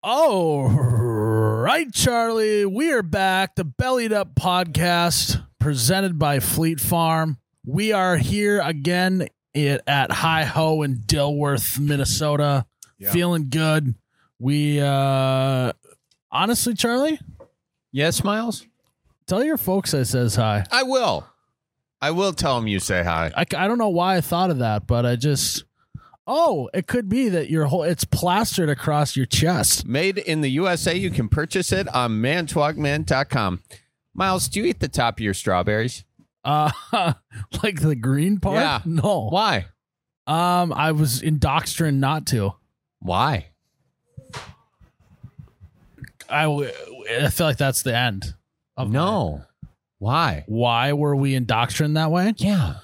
Oh, right, Charlie. We are back. The Bellied Up Podcast presented by Fleet Farm. We are here again at Hi Ho in Dilworth, Minnesota. Yeah. Feeling good. We, honestly, Charlie? Yes, Miles? Tell your folks I says hi. I will tell them you say hi. I don't know why I thought of that, but I just... Oh, it could be that it's plastered across your chest. Made in the USA. You can purchase it on mantalkman.com. Miles, do you eat the top of your strawberries? Like the green part? Yeah. No. Why? I was indoctrinated not to. Why? I feel like that's the end. Why? Why were we indoctrinated that way? Yeah.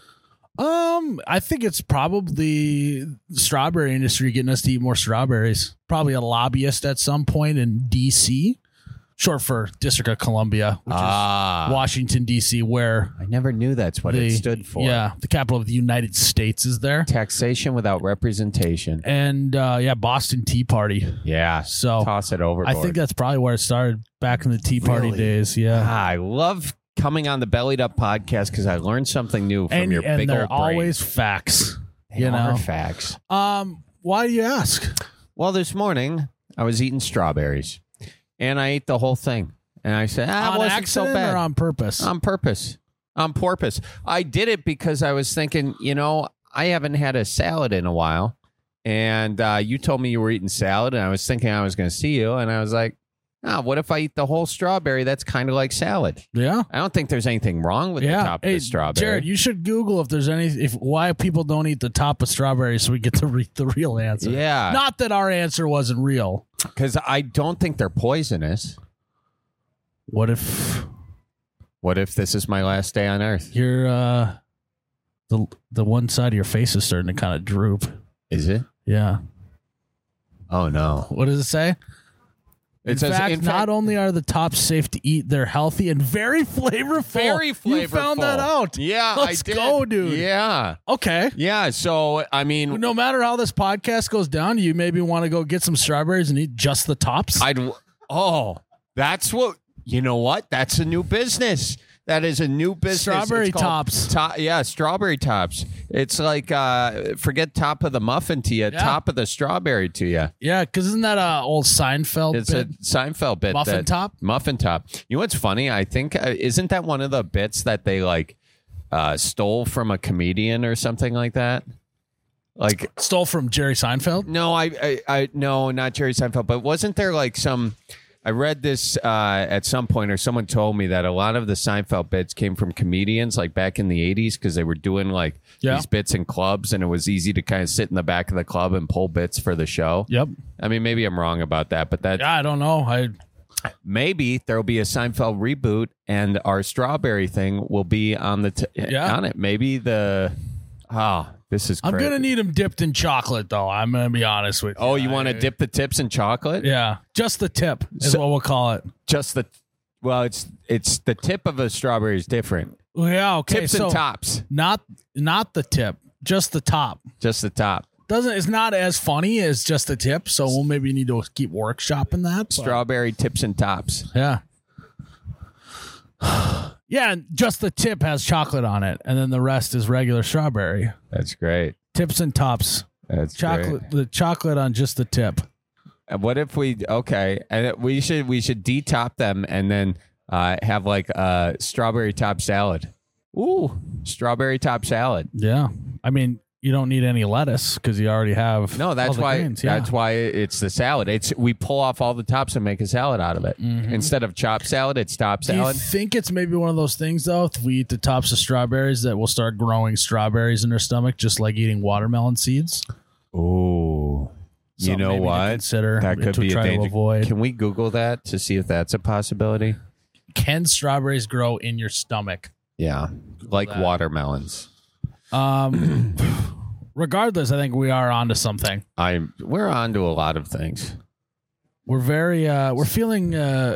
I think it's probably the strawberry industry getting us to eat more strawberries. Probably a lobbyist at some point in D.C., short for District of Columbia, which is Washington, D.C., where... I never knew that's what it stood for. Yeah, the capital of the United States is there. Taxation without representation. And, Boston Tea Party. Yeah, so toss it overboard. I think that's probably where it started back in the Tea Party days, yeah. I love coming on the Bellied Up Podcast because I learned something new from your big old brain. And they're always facts. They are facts. Why do you ask? Well, this morning I was eating strawberries, and I ate the whole thing. And I said, on wasn't accident so bad. Or on purpose? On purpose. On purpose. I did it because I was thinking, I haven't had a salad in a while, and you told me you were eating salad, and I was thinking I was going to see you, and I was like, what if I eat the whole strawberry? That's kind of like salad. Yeah. I don't think there's anything wrong with the top of the strawberry. Jared, you should Google if there's why people don't eat the top of strawberries so we get to read the real answer. Yeah. Not that our answer wasn't real. Because I don't think they're poisonous. What if this is my last day on Earth? You're, the one side of your face is starting to kind of droop. Is it? Yeah. Oh, no. What does it say? In fact, not only are the tops safe to eat, they're healthy and very flavorful. Very flavorful. You found that out. Yeah, Let's go, dude. Yeah. Okay. Yeah, so, I mean... No matter how this podcast goes down, you maybe want to go get some strawberries and eat just the tops? That's what... You know what? That's a new business. That is a new business. Strawberry tops. Strawberry tops. It's like, forget top of the muffin to you, top of the strawberry to you. Yeah, because isn't that an old Seinfeld bit? It's a Seinfeld bit. Muffin top? Muffin top. You know what's funny? I think, isn't that one of the bits that they, stole from a comedian or something like that? Like stole from Jerry Seinfeld? No, no, not Jerry Seinfeld. But wasn't there, some... I read this at some point, or someone told me that a lot of the Seinfeld bits came from comedians, back in the 80s, because they were doing these bits in clubs, and it was easy to kind of sit in the back of the club and pull bits for the show. Yep. I mean, maybe I'm wrong about that, but I don't know. Maybe there'll be a Seinfeld reboot, and our strawberry thing will be on on it. Maybe this is crazy. I'm going to need them dipped in chocolate, though. I'm going to be honest with you. Oh, you want to dip the tips in chocolate? Yeah. Just the tip is what we'll call it. It's the tip of a strawberry is different. Yeah, okay. Tips and tops. Not the tip, just the top. Just the top. It's not as funny as just the tip, so we'll maybe need to keep workshopping that. Strawberry tips and tops. Yeah. Yeah, and just the tip has chocolate on it, and then the rest is regular strawberry. That's great. Tips and tops. That's chocolate. Great. The chocolate on just the tip. And what if we should detop them and then have a strawberry top salad. Ooh, strawberry top salad. Yeah, I mean, you don't need any lettuce because you already have. No, that's why. Grains, yeah. That's why it's the salad. We pull off all the tops and make a salad out of it. Mm-hmm. Instead of chopped salad, it's top salad. Do you think it's maybe one of those things though? If we eat the tops of strawberries, that we'll start growing strawberries in our stomach, just like eating watermelon seeds. Ooh, you know what? Consider that could be a danger. Avoid. Can we Google that to see if that's a possibility? Can strawberries grow in your stomach? Yeah, like watermelons. Regardless, I think we are onto something. We're onto a lot of things. We're we're feeling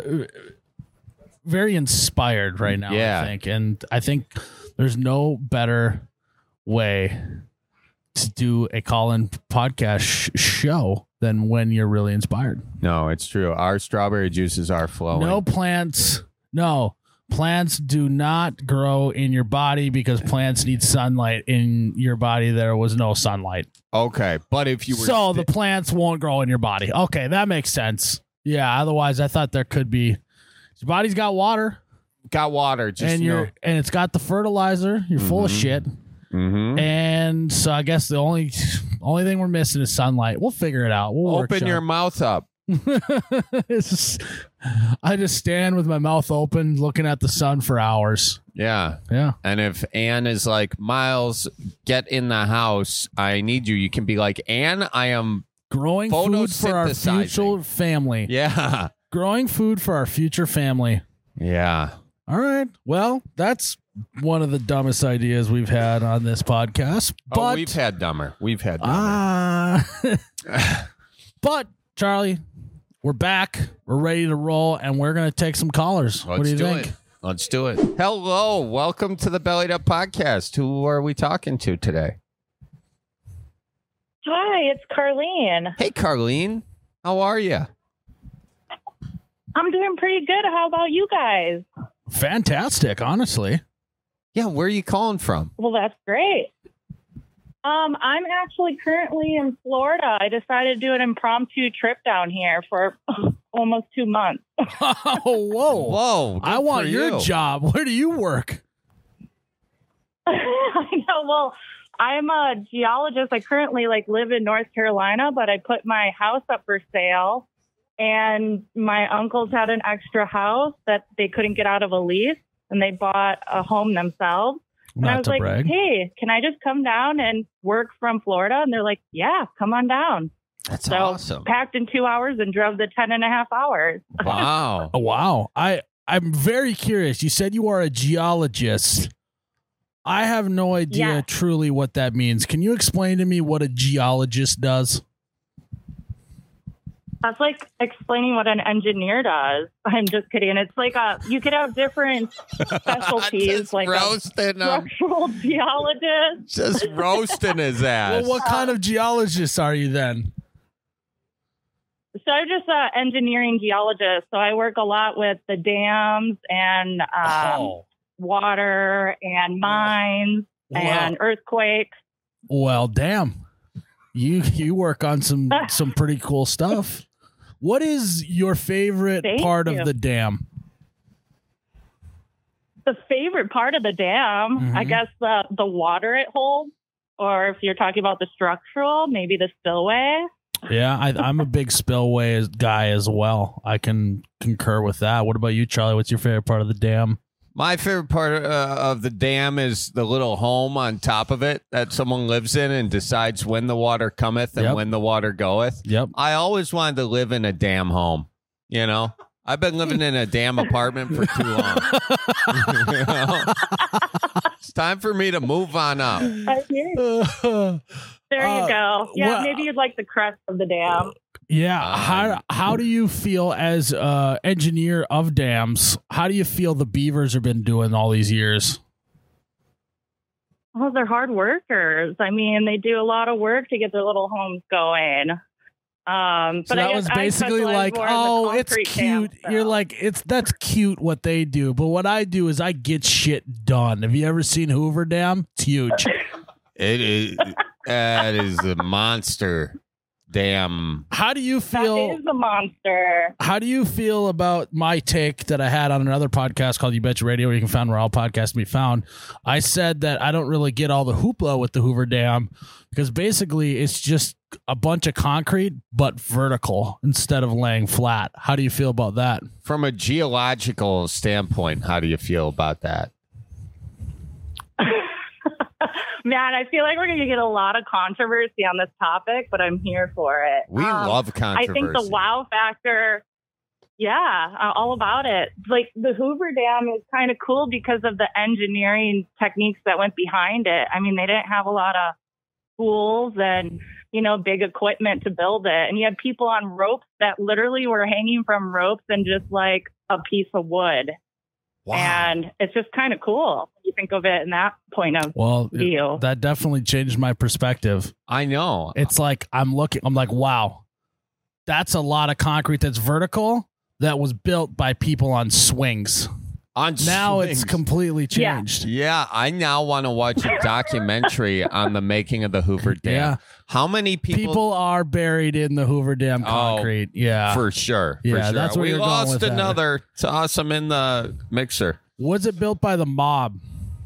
very inspired right now. Yeah. I think there's no better way to do a call-in podcast show than when you're really inspired. No, it's true. Our strawberry juices are flowing. Plants do not grow in your body because plants need sunlight. In your body, there was no sunlight. Okay, but if you were... So the plants won't grow in your body. Okay, that makes sense. Yeah, otherwise I thought there could be... Your body's got water. Got water. Just and it's got the fertilizer. You're full of shit. Mm-hmm. And so I guess the only thing we're missing is sunlight. We'll figure it out. We'll open your mouth up. I just stand with my mouth open looking at the sun for hours. Yeah. And if Anne is like, Miles, get in the house, I need you, you can be like, Anne, I am growing food for our future family. Yeah. Growing food for our future family. Yeah. All right. Well, that's one of the dumbest ideas we've had on this podcast. But we've had dumber. But Charlie, we're back. We're ready to roll, and we're going to take some callers. What do you think? Let's do it. Hello. Welcome to the Bellied Up Podcast. Who are we talking to today? Hi, it's Carlene. Hey, Carlene. How are you? I'm doing pretty good. How about you guys? Fantastic, honestly. Yeah, where are you calling from? Well, that's great. I'm actually currently in Florida. I decided to do an impromptu trip down here for almost 2 months. Whoa. I want your job. Where do you work? I know. Well, I'm a geologist. I currently live in North Carolina, but I put my house up for sale. And my uncles had an extra house that they couldn't get out of a lease, and they bought a home themselves. And I was like, hey, can I just come down and work from Florida? And they're like, yeah, come on down. That's awesome. Packed in 2 hours and drove the 10.5 hours. Wow. Wow. I'm very curious. You said you are a geologist. I have no idea truly what that means. Can you explain to me what a geologist does? That's like explaining what an engineer does. I'm just kidding. It's like you could have different specialties, like roasting a structural geologist. Just roasting his ass. Well, what kind of geologist are you then? So I'm just an engineering geologist. So I work a lot with the dams and water and mines and earthquakes. Well, damn. You work on some pretty cool stuff. What is your favorite part of the dam? The favorite part of the dam, I guess the water it holds, or if you're talking about the structural, maybe the spillway. Yeah, I'm a big spillway guy as well. I can concur with that. What about you, Charlie? What's your favorite part of the dam? My favorite part of the dam is the little home on top of it that someone lives in and decides when the water cometh and when the water goeth. Yep. I always wanted to live in a dam home. You know, I've been living in a damn apartment for too long. You know? It's time for me to move on up. There you go. Yeah, maybe you'd like the crest of the dam. Yeah. How do you feel as engineer of dams? How do you feel the beavers have been doing all these years? Well, they're hard workers. I mean, they do a lot of work to get their little homes going. But so that was basically like, oh, it's cute. Dam, so. You're like, that's cute what they do. But what I do is I get shit done. Have you ever seen Hoover Dam? It's huge. It is. That is a monster. Damn. How do you feel? That is a monster. How do you feel about my take that I had on another podcast called You Betcha Radio, where you can find where all podcasts can be found? I said that I don't really get all the hoopla with the Hoover Dam because basically it's just a bunch of concrete, but vertical instead of laying flat. How do you feel about that? From a geological standpoint, how do you feel about that? Man, I feel like we're going to get a lot of controversy on this topic, but I'm here for it. We love controversy. I think the wow factor, all about it. Like the Hoover Dam is kind of cool because of the engineering techniques that went behind it. I mean, they didn't have a lot of tools and, big equipment to build it. And you had people on ropes that literally were hanging from ropes and just like a piece of wood. Wow. And it's just kind of cool when you think of it in that point of view. That definitely changed my perspective. I know. It's like I'm like, wow, that's a lot of concrete that's vertical that was built by people on swings. Now it's completely changed. Yeah, I now want to watch a documentary on the making of the Hoover Dam. Yeah. How many people are buried in the Hoover Dam concrete? Yeah, for sure. Yeah, for sure. that's where we you're going lost with another. Toss them in the mixer. Was it built by the mob?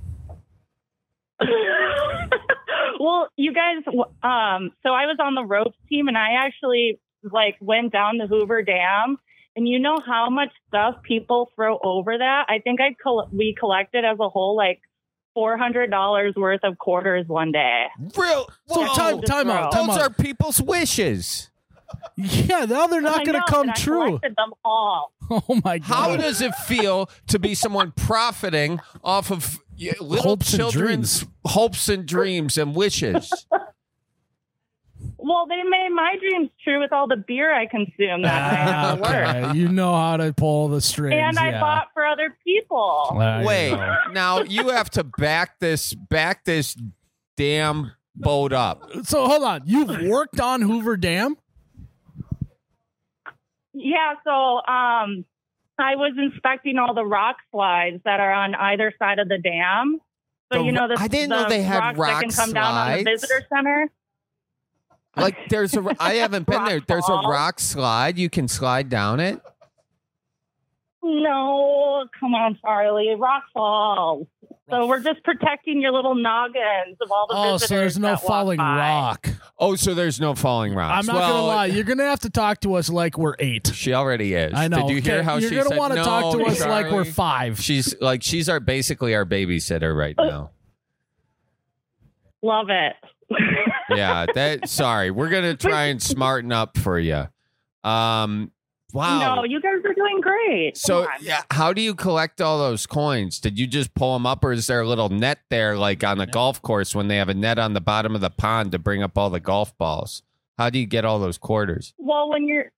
Well, you guys, so I was on the ropes team, and I actually went down the Hoover Dam. And you know how much stuff people throw over that? I think we collected as a whole $400 worth of quarters one day. Real? So time out. Those are people's wishes. Yeah, now they're not going to come true. I collected them all. Oh my God! How does it feel to be someone profiting off of little children's hopes and dreams and wishes? Well, they made my dreams true with all the beer I consumed that night after work. You know how to pull the strings. And I bought for other people. Wait, now you have to back this damn boat up. So hold on. You've worked on Hoover Dam? Yeah, so I was inspecting all the rock slides that are on either side of the dam. So I didn't know they had rocks that can come down on the visitor center. I haven't been there. There's a rock slide. You can slide down it. No, come on, Charlie. Rock falls. So we're just protecting your little noggins of all the visitors. Oh, so there's no falling rock. Oh, so there's no falling rocks. I'm not gonna lie. You're gonna have to talk to us like we're 8. She already is. I know. Did you hear how you're she gonna said want to no, talk to us Charlie? like we're 5. She's basically our babysitter right now. Love it. Yeah, sorry. We're going to try and smarten up for you. Wow. No, you guys are doing great. So, yeah, how do you collect all those coins? Did you just pull them up, or is there a little net there like on a golf course when they have a net on the bottom of the pond to bring up all the golf balls? How do you get all those quarters? Well,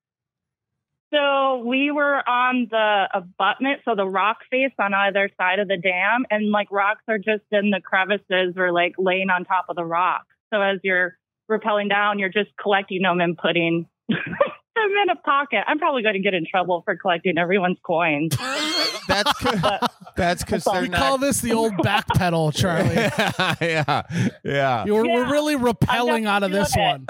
so we were on the abutment, so the rock face on either side of the dam, and rocks are just in the crevices or laying on top of the rock. So as you're rappelling down, you're just collecting them and putting them in a pocket. I'm probably going to get in trouble for collecting everyone's coins. That's because we call this the old back pedal, Charlie. Yeah. We're really rappelling out of this one.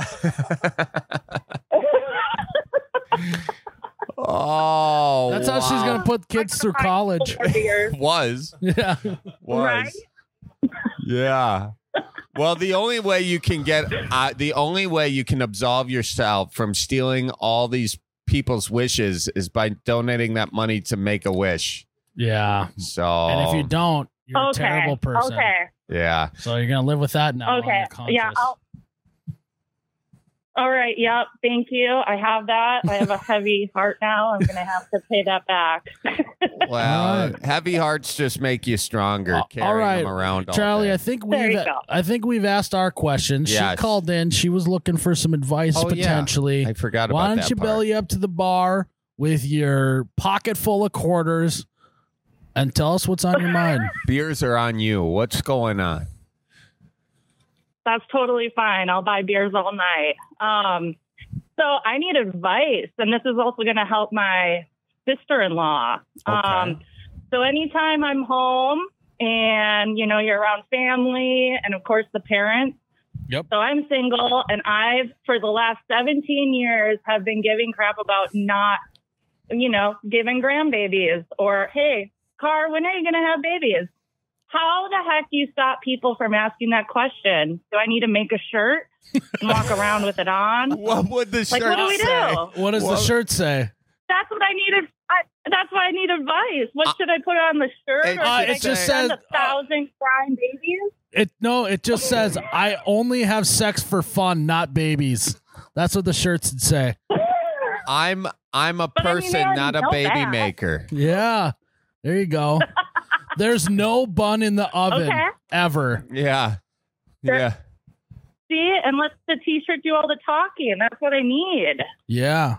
Oh, that's how she's gonna put kids through college. Was. Right? Yeah. Well, the only way you can absolve yourself from stealing all these people's wishes is by donating that money to Make-A-Wish. Yeah. So, and if you don't, you're a terrible person. Okay. Yeah. So you're gonna live with that now. Okay. Yeah. All right. Yep. Thank you. I have that. I have a heavy heart now. I'm going to have to pay that back. Well, heavy hearts just make you stronger. Carrying them around all Charlie, day. I think we've asked our questions. Yes. She called in. She was looking for some advice potentially. Yeah. I forgot about that. Why don't you belly up to the bar with your pocket full of quarters and tell us what's on your mind? Beers are on you. What's going on? That's totally fine. I'll buy beers all night. So I need advice, and this is also going to help my sister-in-law. Okay. So anytime I'm home and, you're around family and, of course, the parents. Yep. So I'm single, and for the last 17 years, have been giving crap about not, giving grandbabies or, hey, Car, when are you going to have babies? How the heck do you stop people from asking that question? Do I need to make a shirt and walk around with it on? What would the shirt what do we say? do? What does the shirt say? That's what I needed. That's why I need advice. What should I put on the shirt? Or should it just says 1,000 crying babies. It just says I only have sex for fun, not babies. That's what the shirts would say. I'm a person, not a baby maker. Yeah, there you go. There's no bun in the oven ever. Yeah. Yeah. See, and let the t-shirt do all the talking. That's what I need. Yeah.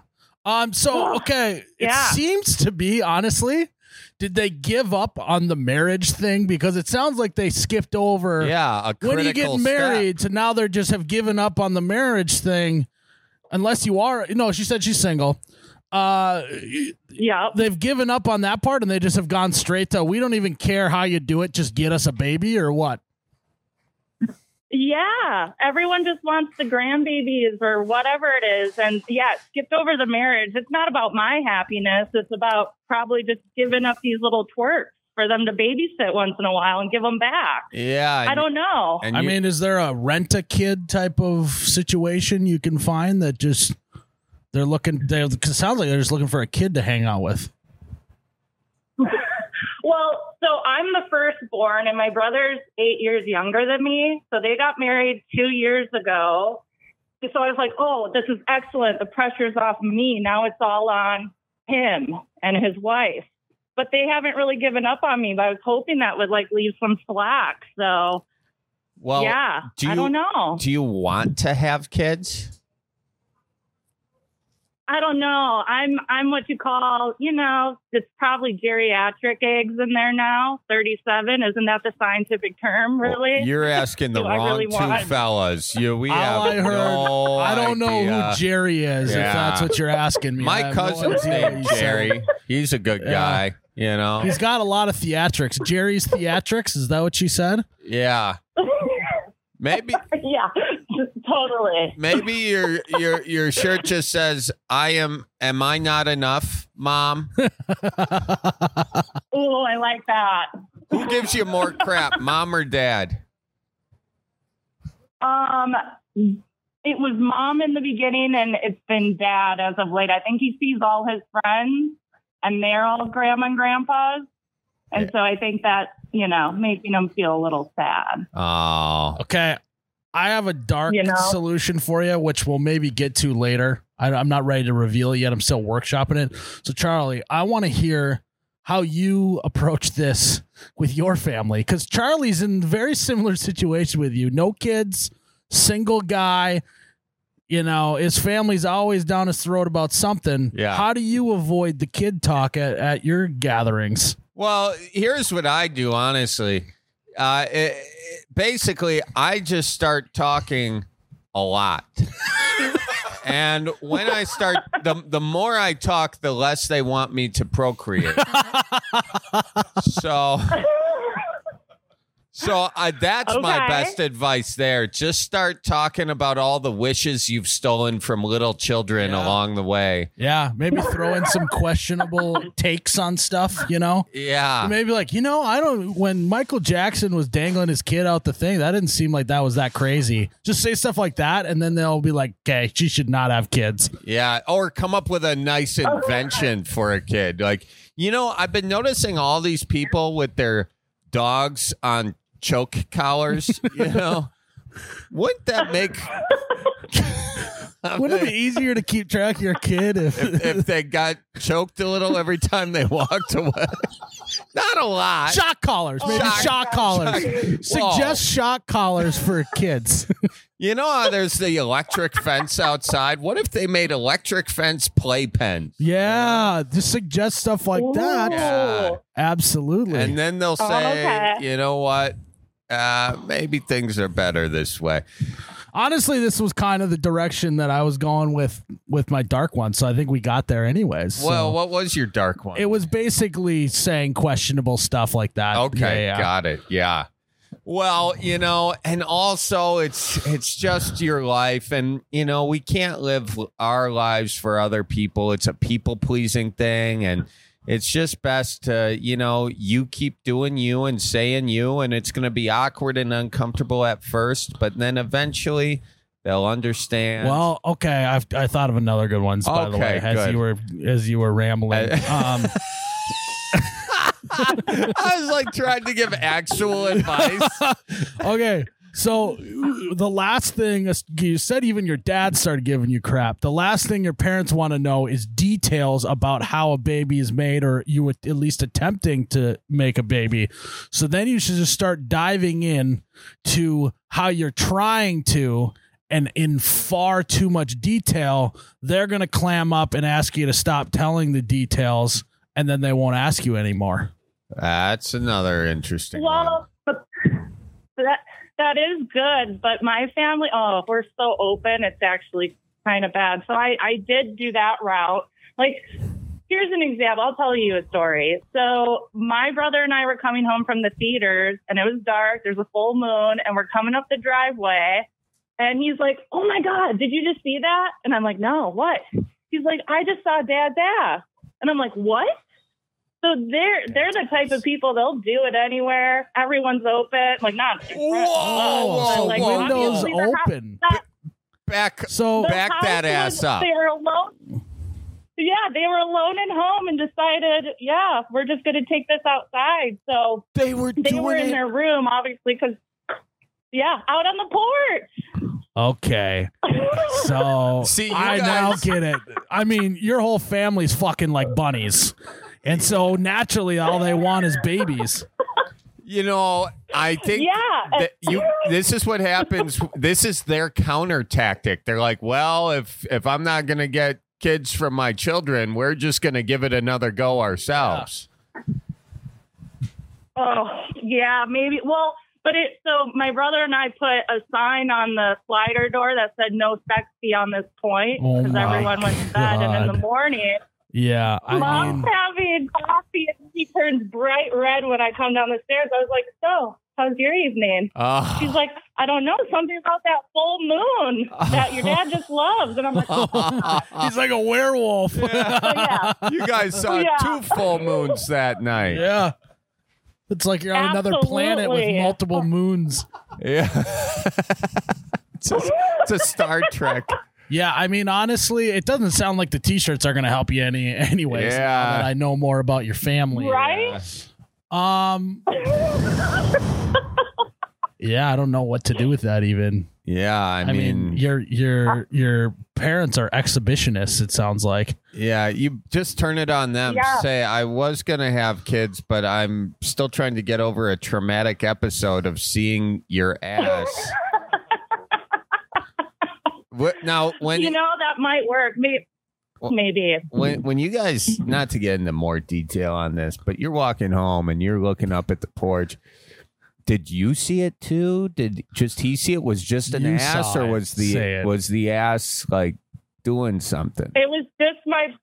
It seems to be, honestly, did they give up on the marriage thing? Because it sounds like they skipped over a when you get married, so now they just have given up on the marriage thing. unless you are. No, she said she's single. Yeah. They've given up on that part and they just have gone straight to, we don't even care how you do it. Just get us a baby or what? Yeah. Everyone just wants the grandbabies or whatever it is. And yeah, it skipped over the marriage. It's not about my happiness. It's about probably just giving up these little twerks for them to babysit once in a while and give them back. Yeah. I don't know. And I mean, is there a rent-a-kid type of situation you can find that just they're looking? It sounds like they're just looking for a kid to hang out with. Well, so I'm the firstborn, and my brother's 8 years younger than me. So they got married 2 years ago. So I was like, oh, this is excellent. The pressure's off me. Now it's all on him and his wife. But they haven't really given up on me. But I was hoping that would like leave some slack. So, well, yeah, I don't know. Do you want to have kids? I don't know. I'm what you call, it's probably geriatric eggs in there now. 37. Isn't that the scientific term, really? Well, you're asking the wrong two fellas. We have I heard. no I don't know idea. who Jerry is. Yeah. If that's what you're asking me. I My have no cousin's idea what named you said. Jerry. He's a good guy. He's got a lot of theatrics. Jerry's theatrics. Is that what she said? Yeah. Maybe. Yeah, totally. Maybe your shirt just says, am I not enough, Mom? Oh, I like that. Who gives you more crap, Mom or Dad? It was Mom in the beginning, and it's been Dad as of late. I think he sees all his friends, and they're all grandma and grandpas. And so I think that, making them feel a little sad. Oh. Okay. I have a dark solution for you, which we'll maybe get to later. I'm not ready to reveal it yet. I'm still workshopping it. So, Charlie, I want to hear how you approach this with your family, because Charlie's in a very similar situation with you. No kids, single guy. His family's always down his throat about something. Yeah. How do you avoid the kid talk at your gatherings? Well, here's what I do, honestly. Basically, I just start talking a lot. And when I start, the more I talk, the less they want me to procreate. So that's my best advice there. Just start talking about all the wishes you've stolen from little children along the way. Yeah, maybe throw in some questionable takes on stuff, Yeah. Maybe like, when Michael Jackson was dangling his kid out the thing, that didn't seem like that was that crazy. Just say stuff like that, and then they'll be like, okay, she should not have kids. Yeah, or come up with a nice invention for a kid. Like, I've been noticing all these people with their dogs on choke collars, wouldn't that make wouldn't it be easier to keep track of your kid if they got choked a little every time they walked away? Not a lot. Shock collars, maybe shock collars. Suggest shock collars for kids. You know how there's the electric fence outside? What if they made electric fence playpens? Yeah, just suggest stuff like that. Yeah. Absolutely. And then they'll say, you know what? Maybe things are better this way. Honestly, this was kind of the direction that I was going with my dark one, so I think we got there anyways. Well, what was your dark one? It was basically saying questionable stuff like that. Okay, Yeah. Got it. Yeah. Well, and also it's just your life, and we can't live our lives for other people. It's a people-pleasing thing, and it's just best to, you keep doing you and saying you, and it's going to be awkward and uncomfortable at first, but then eventually they'll understand. Well, okay, I thought of another good one, by the way, as you were rambling. I was like trying to give actual advice. Okay. So the last thing you said, even your dad started giving you crap. The last thing your parents want to know is details about how a baby is made, or you were at least attempting to make a baby. So then you should just start diving in to how you're trying to, and in far too much detail, they're going to clam up and ask you to stop telling the details, and then they won't ask you anymore. That's another interesting one. But that is good, but my family, we're so open. It's actually kind of bad. So I did do that route. Like, here's an example. I'll tell you a story. So my brother and I were coming home from the theaters, and it was dark. There's a full moon, and we're coming up the driveway. And he's like, "Oh my God, did you just see that?" And I'm like, "No, what?" He's like, "I just saw Dad's ass." And I'm like, "What?" So they're the type of people, they'll do it anywhere. Everyone's open, like not. Whoa, like, windows obviously the open. Back the back that house ass up. They were alone. Yeah, they were alone at home and decided, yeah, we're just going to take this outside. So They were in their room, obviously, because out on the porch. Okay. So See, I you now guys- get it. I mean, your whole family's fucking like bunnies. And so naturally all they want is babies. You know, I think that this is what happens. This is their counter tactic. They're like, well, if I'm not going to get kids from my children, we're just going to give it another go ourselves. Oh, yeah, maybe. Well, but so my brother and I put a sign on the slider door that said "No sex on this point" Oh because my everyone went to bed, and in the God. morning, Yeah. Mom's having coffee and she turns bright red when I come down the stairs. I was like, "So, how's your evening?" She's like, "I don't know, something about that full moon that your dad just loves." And I'm like, He's like a werewolf. yeah. You guys saw 2 full moons that night. Yeah. It's like you're on another planet with Absolutely. multiple moons. Yeah. It's a Star Trek. Yeah, I mean, honestly, it doesn't sound like the T-shirts are going to help you anyways. Yeah. Now that I know more about your family. Right? Yeah, I don't know what to do with that even. Yeah, I I mean, your parents are exhibitionists, it sounds like. yeah, you just turn it on them. Yeah. Say, I was going to have kids, but I'm still trying to get over a traumatic episode of seeing your ass. Now, when that might work. Maybe. when you guys, not to get into more detail on this, but you're walking home and you're looking up at the porch. Did you see it too? Did just he see it? Was just an You ass, saw or it. was Say it. the ass like doing something? It was just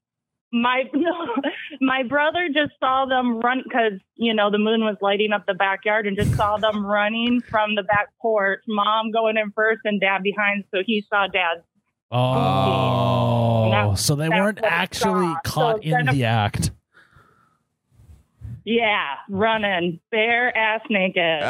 my brother just saw them run because, the moon was lighting up the backyard and just saw them running from the back porch. Mom going in first and Dad behind. So he saw Dad. Oh, so they that's weren't what I actually saw. caught So in instead the act. Yeah, running bare ass naked.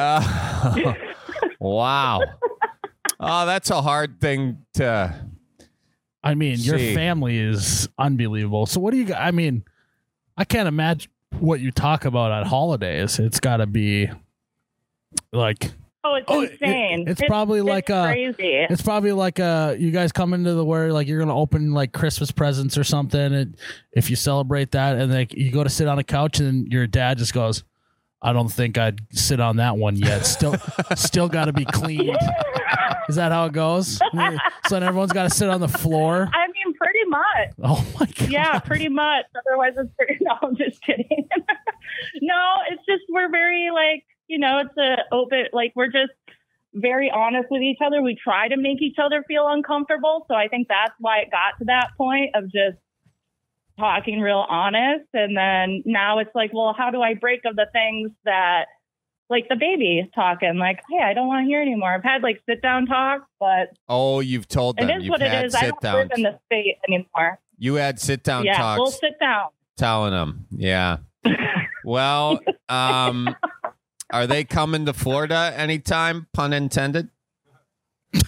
Wow. Oh, that's a hard thing to. I mean, your See. family is unbelievable. So what do you? I mean, I can't imagine what you talk about at holidays. It's got to be like. Oh, it's insane. It's probably like crazy. It's probably like you guys come into the where like you're gonna open like Christmas presents or something, and if you celebrate that, and like you go to sit on a couch, and your dad just goes, "I don't think I'd sit on that one yet. Still got to be cleaned." Is that how it goes? So then everyone's got to sit on the floor. I mean, pretty much. Oh my god! Yeah, pretty much. Otherwise, it's pretty. No, I'm just kidding. No, it's just we're very like. It's a open, like we're just very honest with each other. We try to make each other feel uncomfortable. So I think that's why it got to that point of just talking real honest. And then now it's like, well, how do I break of the things that like the baby talking like, hey, I don't want to hear anymore. I've had like sit down talks, but Oh, you've told them. it is You've what it had is. I don't live in the state anymore. You had sit down Yeah, talks. we'll sit down. Telling them. Yeah. Well, are they coming to Florida anytime? Pun intended. No,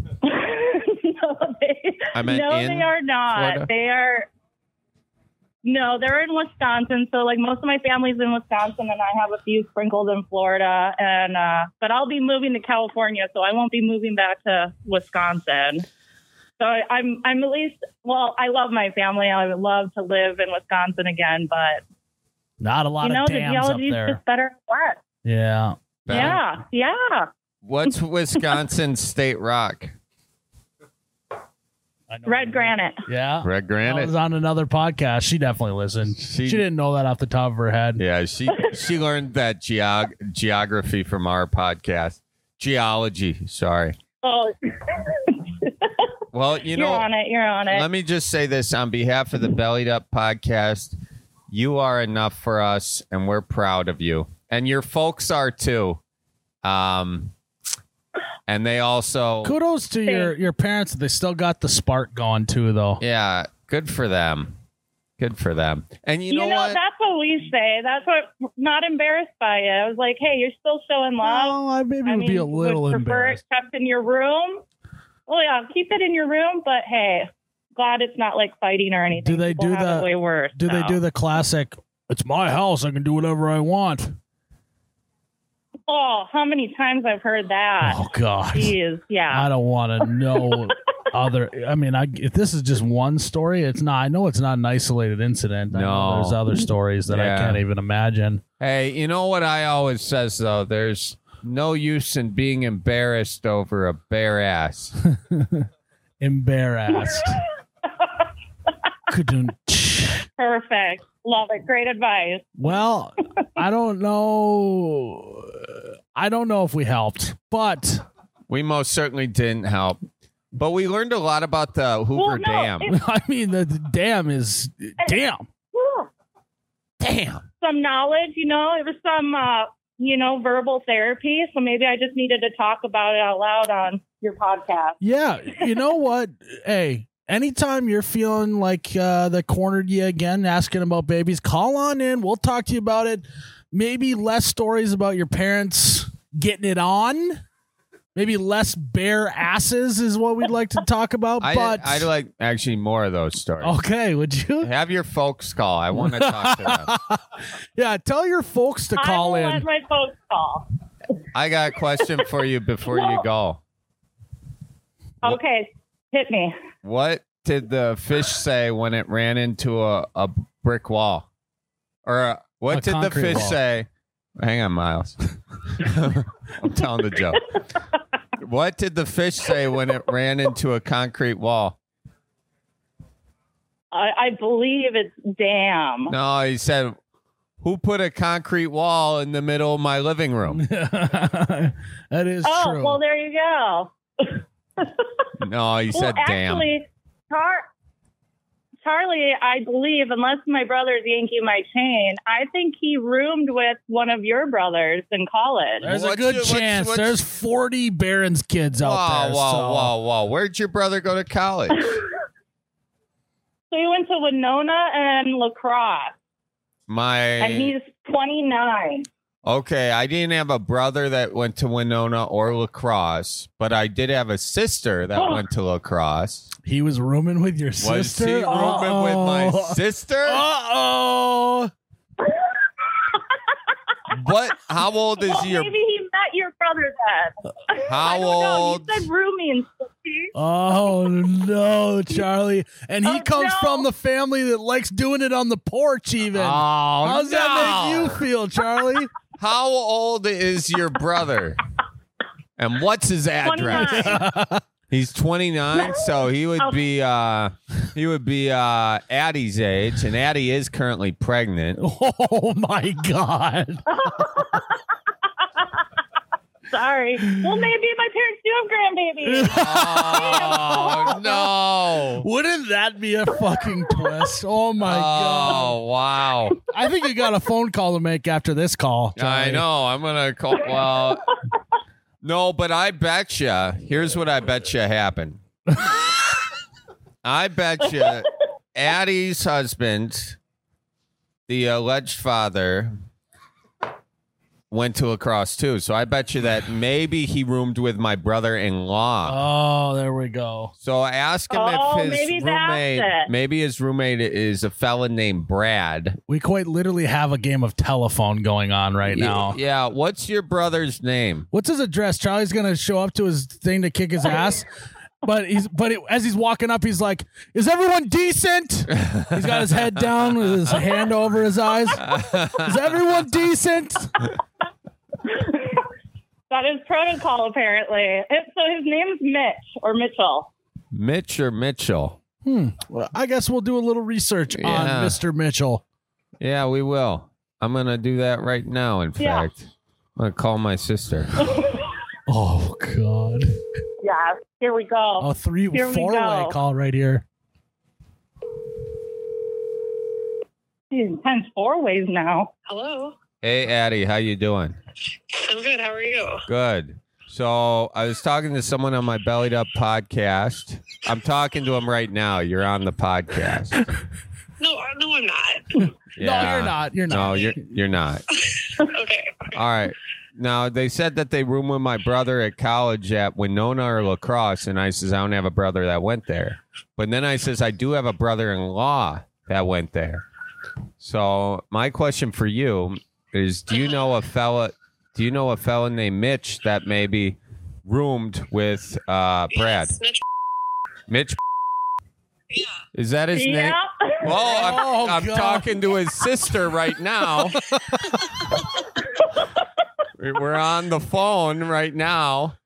I meant in they are not. Florida? They are. No, they're in Wisconsin. So, like, most of my family's in Wisconsin, and I have a few sprinkled in Florida. And but I'll be moving to California, so I won't be moving back to Wisconsin. So I'm at least. Well, I love my family. I would love to live in Wisconsin again, but Not a lot of the dams up geology's there. just better than wet. Yeah. Better. Yeah. What's Wisconsin state rock? I know. Red granite. Yeah. Red I granite. was on another podcast. She definitely listened. She- She didn't know that off the top of her head. Yeah, she learned that geography from our podcast. Geology, sorry. Oh, Well, you know, You're on it. let me just say this on behalf of the Bellied Up podcast. You are enough for us, and we're proud of you. And your folks are too. And they also... Kudos to your parents. They still got the spark going too, though. Yeah, good for them. Good for them. And you know what? That's what we say. That's what, not embarrassed by it. I was like, hey, you're still showing love. Well, I maybe would be a little would embarrassed. prefer it kept in your room. Well, yeah, keep it in your room, but hey, glad it's not like fighting or anything. Do they People do have it way worse? They do the classic, it's my house, I can do whatever I want? Oh, how many times I've heard that? Oh, God. Jeez, yeah. I don't want to know if this is just one story, it's not. I know it's not an isolated incident. I know there's other stories that I can't even imagine. Hey, you know what I always says, though? There's no use in being embarrassed over a bare ass. Embarrassed. Perfect. Love it. Great advice. Well, I don't know. I don't know if we helped, but we most certainly didn't help. But we learned a lot about the Hoover Dam. I mean, the dam is damn. Some knowledge, it was some, verbal therapy. So maybe I just needed to talk about it out loud on your podcast. Yeah. You know what? Hey, anytime you're feeling like they cornered you again, asking about babies, call on in. We'll talk to you about it. Maybe less stories about your parents getting it on. Maybe less bare asses is what we'd like to talk about. But I'd like actually more of those stories. Okay, would you? Have your folks call. I want to talk to them. Yeah, tell your folks to call in. Let my folks call. I got a question for you before you go. Okay, hit me. What did the fish say when it ran into a brick wall? What did the fish say? Hang on, Miles. I'm telling the joke. What did the fish say when it ran into a concrete wall? I believe it's dam. No, he said, who put a concrete wall in the middle of my living room? That is true. Oh, well, there you go. No, he said dam. Actually, Charlie, I believe, unless my brother's yanking my chain, I think he roomed with one of your brothers in college. There's a good chance. There's 40 Barron's kids out there. Wow. Where'd your brother go to college? So he went to Winona and La Crosse. And he's 29. Okay, I didn't have a brother that went to Winona or La Crosse, but I did have a sister that went to La Crosse. He was rooming with your sister? Was he rooming with my sister? Uh-oh. What? How old is your... Maybe he met your brother then. How old? You said rooming. Oh, no, Charlie. And he comes from the family that likes doing it on the porch even. Oh, How does that make you feel, Charlie? How old is your brother? And what's his address? 29. He's 29, so he would be Addie's age, and Addie is currently pregnant. Oh my God. Sorry. Well, maybe my parents do have grandbabies. Oh no. Wouldn't that be a fucking twist? Oh my God. Oh wow. I think you got a phone call to make after this call, Charlie. I know. I'm gonna call. Well, no, but I bet you. Here's what I bet you happened. I bet you Addie's husband, the alleged father, went to La Crosse too. So I bet you that maybe he roomed with my brother-in-law. Oh, there we go. So ask him if his maybe his roommate is a fella named Brad. We quite literally have a game of telephone going on right now. Yeah. What's your brother's name? What's his address? Charlie's going to show up to his thing to kick his ass. As he's walking up, he's like, "Is everyone decent?" He's got his head down with his hand over his eyes. Is everyone decent? That is protocol, apparently. So his name's Mitch or Mitchell. Mitch or Mitchell? Well, I guess we'll do a little research on Mr. Mitchell. Yeah, we will. I'm going to do that right now, in fact. I'm going to call my sister. Oh God. Yeah, here we go. Oh, Here we four-way go. call right here. These intense 4-ways now. Hello. Hey, Addie, how you doing? I'm good. How are you? Good. So I was talking to someone on my Bellied Up podcast. I'm talking to him right now. You're on the podcast. No, I'm not. No, you're not. You're not. No, you're not. Okay. All right. Now, they said that they room with my brother at college at Winona or La Crosse, and I says, I don't have a brother that went there. But then I says, I do have a brother-in-law that went there. So my question for you is, do you know a fella named Mitch that maybe roomed with Brad? Yes, Mitch? yeah. Is that his name? Yeah. Well, I'm God. talking to his sister right now. We're on the phone right now.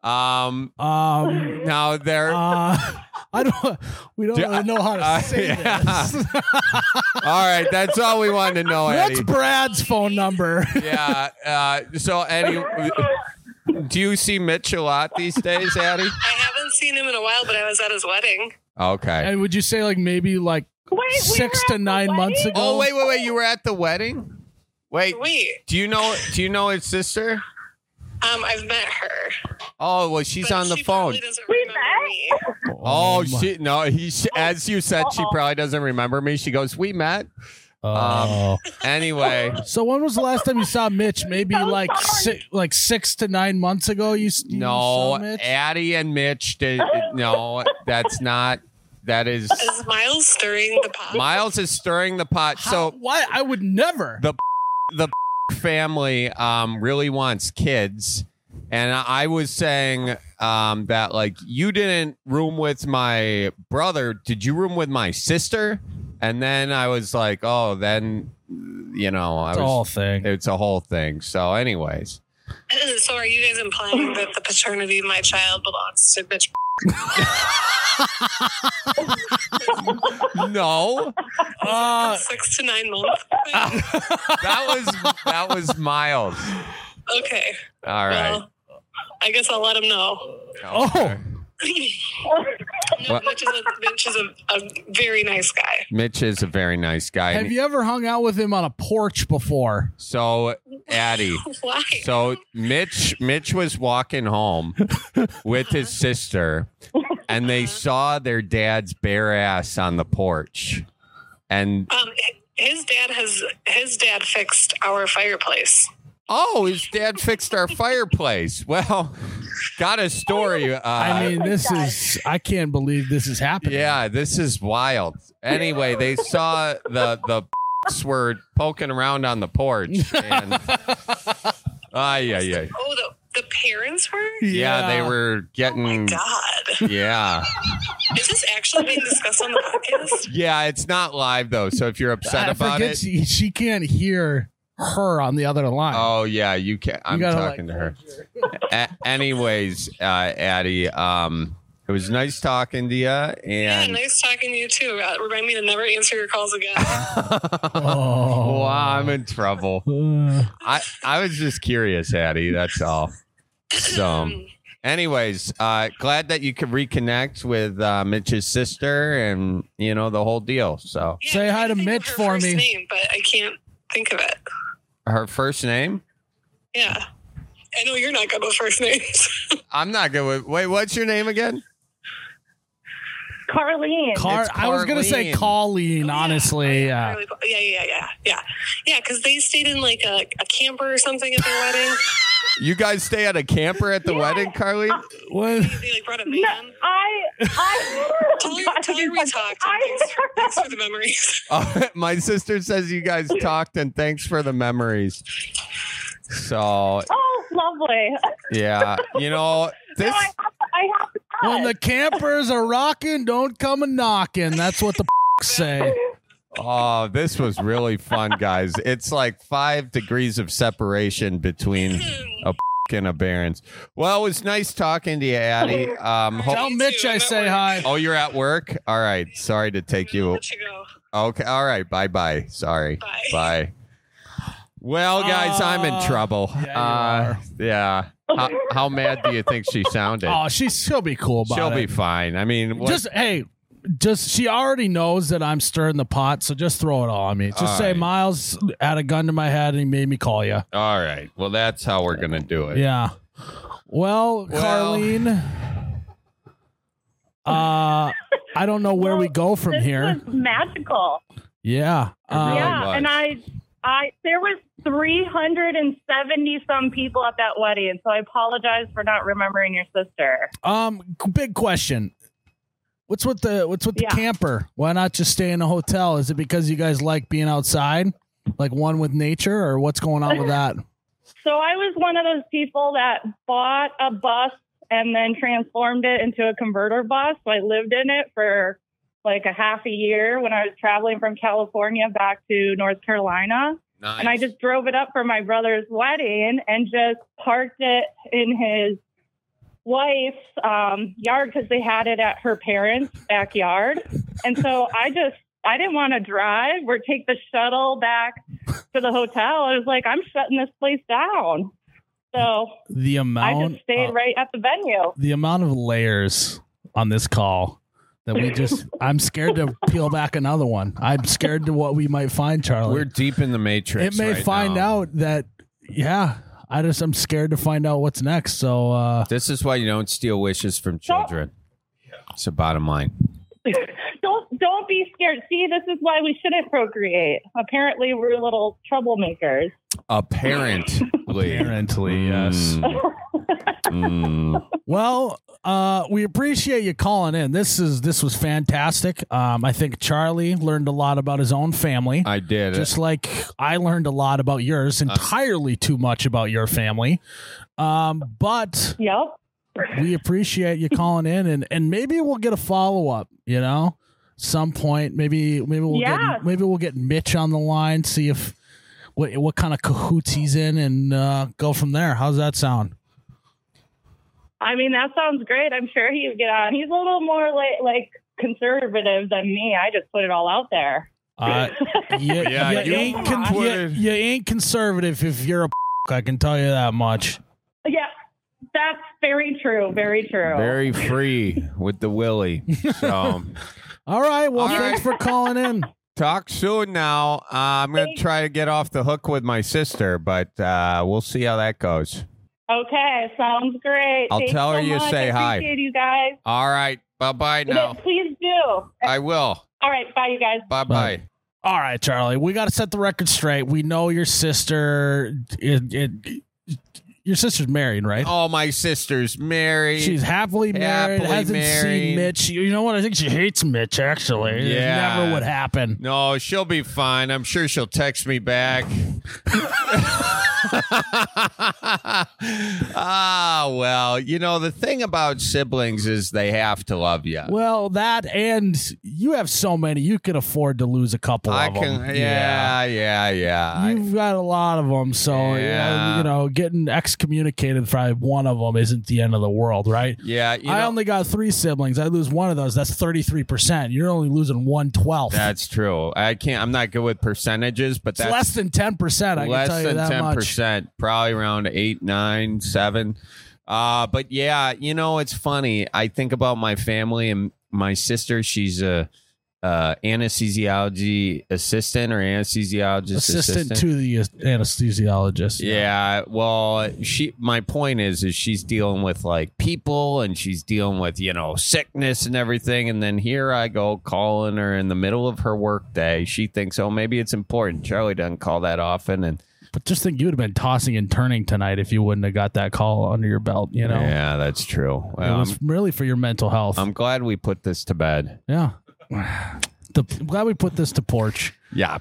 Now they're I don't. We don't really know how to say yeah. this. all right. That's all we wanted to know, What's Eddie. Brad's phone number? Yeah. So, Eddie, do you see Mitch a lot these days, Eddie? I haven't seen him in a while, but I was at his wedding. Okay. And would you say maybe Wait, we 6 were to at the 9 months wedding? ago? Oh, wait. You were at the wedding? Wait. Do you know his sister? I've met her. Oh, well, she's but on the she phone. probably doesn't We remember met? me. Oh, my- as you said, she probably doesn't remember me. She goes, we met. Oh. Anyway, So when was the last time you saw Mitch? Maybe So sorry. 6 to 9 months ago. You saw no, Mitch? Addie and Mitch did. No, that's not. That is. Is Miles stirring the pot? Miles is stirring the pot. So Why? I would never. the family really wants kids. And I was saying that you didn't room with my brother. Did you room with my sister? And then I was like, oh, then, It's a whole thing. It's a whole thing. So anyways. So are you guys implying that the paternity of my child belongs to Mitch? No. 6 to 9 months? That was Miles. Okay. All right. Well, I guess I'll let him know. Oh. No, Mitch is a very nice guy. Mitch is a very nice guy. Have you ever hung out with him on a porch before? So, Addie. Why? So Mitch was walking home with his sister, and they saw their dad's bare ass on the porch. And his dad fixed our fireplace. oh, his dad fixed our fireplace. Well, got a story. I mean, I can't believe this is happening. Yeah, this is wild. Anyway, they saw the were poking around on the porch. And, yeah. Oh, the parents were? Yeah, they were getting. Oh my God. Yeah. Is this actually being discussed on the podcast? Yeah, it's not live, though. So if you're upset I about forget it. she can't hear her on the other line. Oh, yeah, you can. I'm gotta, talking to her. Anyways, Addie, it was nice talking to you. Yeah, And nice talking to you too. Remind me to never answer your calls again. Oh. wow, I'm in trouble. I was just curious, Addie. That's all. So, anyways, glad that you could reconnect with Mitch's sister and the whole deal. So, Yeah, Say I'm hi trying to think Mitch of her for first me. Name, but I can't think of it. her first name. Yeah. I know you're not good with first names. I'm not good with. Wait, what's your name again? Carlene. I was gonna say Colleen. Honestly, Yeah, because they stayed in like a camper or something at their wedding. You guys stay at a camper at the wedding, Carly? What? They like brought a van. No, I Tell her we talked. Thanks for the memories. My sister says you guys talked and thanks for the memories. So, Oh, lovely. yeah, this. No, I have to When the campers are rocking, don't come a knocking. That's what the say. Oh, this was really fun, guys. It's like 5 degrees of separation between a and a Barons. Well, it was nice talking to you, Addie. Tell Mitch I say hi. Oh, you're at work? All right. Sorry to take you. Let you go. Okay. All right. Bye-bye. Sorry. Bye. Bye. Well, guys, I'm in trouble. Yeah, yeah. How mad do you think she sounded? Oh, she'll be cool about She'll it. be fine. I mean, she already knows that I'm stirring the pot, so just throw it all on me. Just All say right. Miles had a gun to my head and he made me call you. all right. Well, that's how we're gonna do it. Yeah. Well, Carlene, I don't know where we go from this here. was magical. Yeah. really Yeah, was. and I there was 370 some people at that wedding, so I apologize for not remembering your sister. Big question. What's with the Yeah. camper? Why not just stay in a hotel? Is it because you guys like being outside, like one with nature, or what's going on with that? So I was one of those people that bought a bus and then transformed it into a converter bus. So I lived in it for like a half a year when I was traveling from California back to North Carolina. Nice. And I just drove it up for my brother's wedding and just parked it in his wife's yard because they had it at her parents' backyard. And so I didn't want to drive or take the shuttle back to the hotel. I was like, I'm shutting this place down. So The I amount just stayed right at the venue. the amount of layers on this call that we just I'm scared to peel back another one. I'm scared to what we might find, Charlie. We're deep in the matrix. It may right find now. out that I'm scared to find out what's next. So This is why you don't steal wishes from children. It's the bottom line. Don't be scared. See, this is why we shouldn't procreate. Apparently, we're little troublemakers. Apparently. apparently, yes. Well, we appreciate you calling in. This was fantastic. I think Charlie learned a lot about his own family. I did. Just like I learned a lot about yours, entirely too much about your family. But Yep. we appreciate you calling in, and maybe we'll get a follow up. Some point. Maybe we'll get Mitch on the line. See if what kind of cahoots he's in, and go from there. How's that sound? I mean, that sounds great. I'm sure he would get on. He's a little more like conservative than me. I just put it all out there. You ain't conservative if you're a I can tell you that much. Yeah, that's very true. Very true. Very free with the Willie. So All right. Well, All thanks for calling in. talk soon now. I'm going to try to get off the hook with my sister, but we'll see how that goes. Okay, sounds great. I'll Thanks tell her so you much. say I hi. appreciate you guys. All right. Bye-bye now. Please do. I will. All right, bye, you guys. Bye-bye. All right, Charlie. We got to set the record straight. We know your sister. Your sister's married, right? Oh, my sister's married. She's happily married. Happily Hasn't married. seen Mitch. You know what? I think she hates Mitch. Actually, Yeah. It never would happen. No, she'll be fine. I'm sure she'll text me back. Well, the thing about siblings is they have to love you. Well, that and you have so many, you can afford to lose a couple I of them. can, yeah. You've got a lot of them, so Yeah. getting excommunicated from one of them isn't the end of the world, right? Yeah, I only got 3 siblings. I lose one of those. That's 33%. You're only losing 1/12. that's true. I'm not good with percentages, but It's that's less than 10%. I can tell you that much. 10%, probably around 8, 9, 7. But yeah, it's funny. I think about my family and my sister. She's a anesthesiology assistant or anesthesiologist Assistant to the anesthesiologist. Yeah, well, my point is she's dealing with like people and she's dealing with, sickness and everything. And then here I go calling her in the middle of her work day. She thinks, oh, maybe it's important. Charlie doesn't call that often. And But just think you would have been tossing and turning tonight if you wouldn't have got that call under your belt, yeah, that's true. It Well, was really for your mental health. I'm glad we put this to bed. Yeah. I'm glad we put this to porch. Yeah.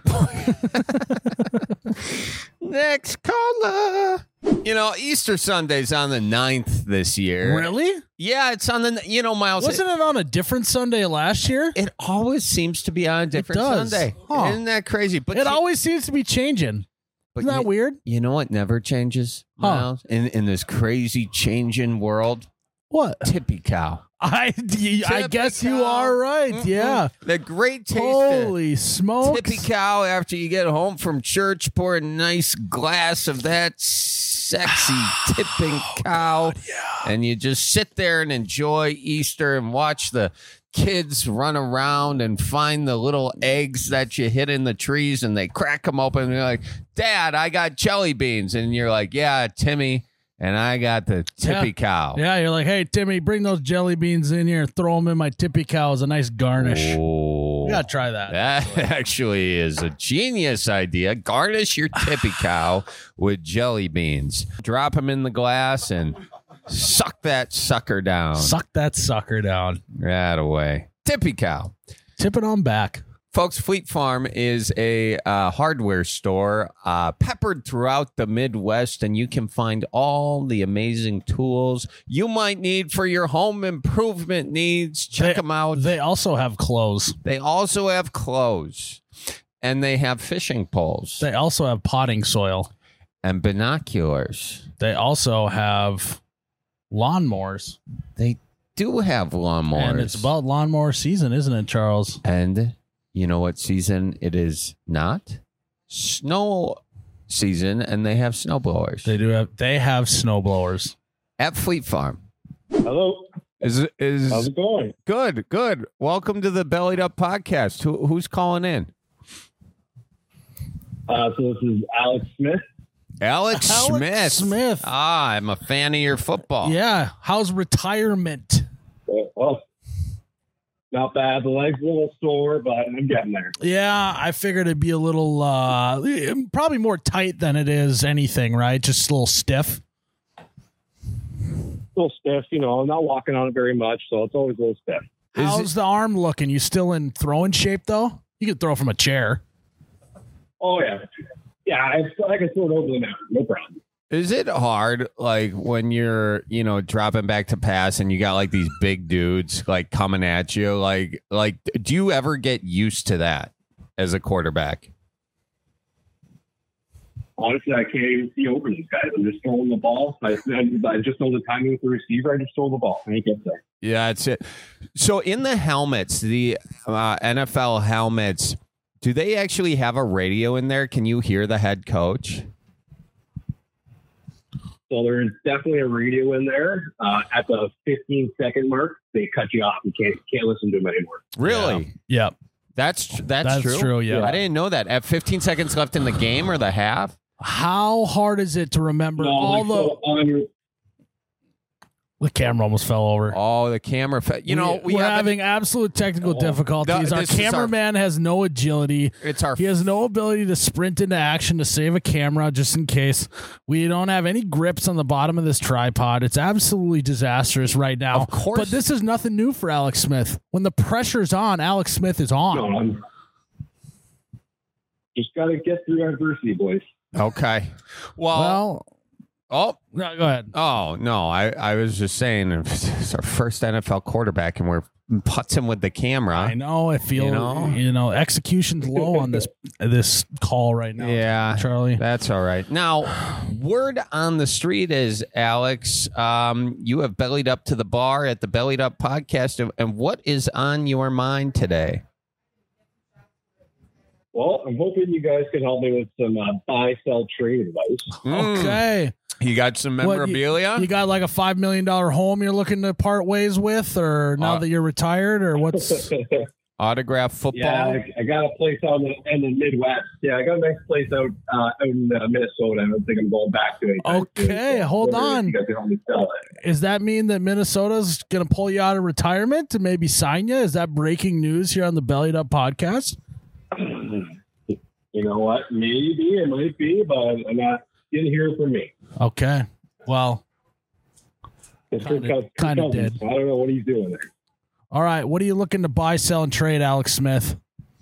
Next caller. Easter Sunday's on the 9th this year. Really? Yeah, it's on the, Miles. Wasn't it on a different Sunday last year? It always seems to be on a different does. Sunday. Huh. Isn't that crazy? But It always seems to be changing. but Isn't that weird? You know what never changes, Huh. Miles? In this crazy changing world? What? Tippy cow. I guess you cow. are right. Yeah. The great taste Holy of smokes. tippy cow after you get home from church. Pour a nice glass of that sexy tipping cow. And you just sit there and enjoy Easter and watch the kids run around and find the little eggs that you hid in the trees, and they crack them open and they're like, Dad, I got jelly beans. And you're like, yeah, Timmy, and I got the tippy cow. Yeah, you're like, hey, Timmy, bring those jelly beans in here. Throw them in my tippy cow as a nice garnish. Oh, You got to try that. that actually is a genius idea. Garnish your tippy cow with jelly beans. Drop them in the glass and suck that sucker down. Suck that sucker down. Right away. Tippy cow. Tip it on back. Folks, Fleet Farm is a hardware store peppered throughout the Midwest, and you can find all the amazing tools you might need for your home improvement needs. Check them out. They also have clothes. They also have clothes, and they have fishing poles They also have potting soil. and binoculars. They also have lawnmowers. They do have lawnmowers. And it's about lawnmower season, isn't it, Charles? And you know what season it is not? Snow season, and they have snow blowers. They have snow blowers. At Fleet Farm. Hello. Is How's it going? good. Welcome to the Bellied Up podcast. Who's calling in? So this is Alex Smith. Alex Smith. Ah, I'm a fan of your football. Yeah. How's retirement? Well, not bad. The leg's a little sore, but I'm getting there. Yeah, I figured it'd be a little, probably more tight than it is anything, right? Just a little stiff. A little stiff, I'm not walking on it very much, so it's always a little stiff. How's the arm looking? You still in throwing shape, though? You could throw from a chair. Oh, yeah. Yeah, I can throw it over the mountain. No problem. Is it hard, like, when you're, dropping back to pass and you got, like, these big dudes, like, coming at you? Like, do you ever get used to that as a quarterback? Honestly, I can't even see over these guys. I'm just throwing the ball. I just know the timing with the receiver. I just throw the ball. I get there. Yeah, that's it. So in the helmets, the NFL helmets, do they actually have a radio in there? Can you hear the head coach? So there's definitely a radio in there. At the 15-second mark, they cut you off. You can't listen to them anymore. Really? Yep. That's true. True, yeah. I didn't know that. At 15 seconds left in the game or the half? How hard is it to remember The camera almost fell over. Oh, the camera. We're having absolute technical difficulties. Our cameraman has no agility. He has no ability to sprint into action to save a camera just in case. We don't have any grips on the bottom of this tripod. It's absolutely disastrous right now. Of course. But this is nothing new for Alex Smith. When the pressure's on, Alex Smith is on. Just got to get through adversity, boys. Okay. Well, oh, no, go ahead. Oh, no. I was just saying it's our first NFL quarterback and we're putzing with the camera. I know. I feel, execution's low on this call right now. Yeah, Charlie. That's all right. Now, word on the street is, Alex, you have bellied up to the bar at the Bellied Up podcast. And what is on your mind today? Well, I'm hoping you guys can help me with some buy, sell, trade advice. Okay. You got some memorabilia? You got like a $5 million home you're looking to part ways with, or now that you're retired, or what's autograph football? Yeah, I got a place out in the Midwest. Yeah, I got a nice place out in Minnesota. I don't think I'm going back to it. Okay, hold on. You guys can help me sell it. Does that mean that Minnesota's going to pull you out of retirement to maybe sign you? Is that breaking news here on the Bellied Up podcast? You know what? Maybe it might be, but I'm not getting hear from me. Okay. Well, kind of did. I don't know what he's doing there. All right. What are you looking to buy, sell, and trade, Alex Smith?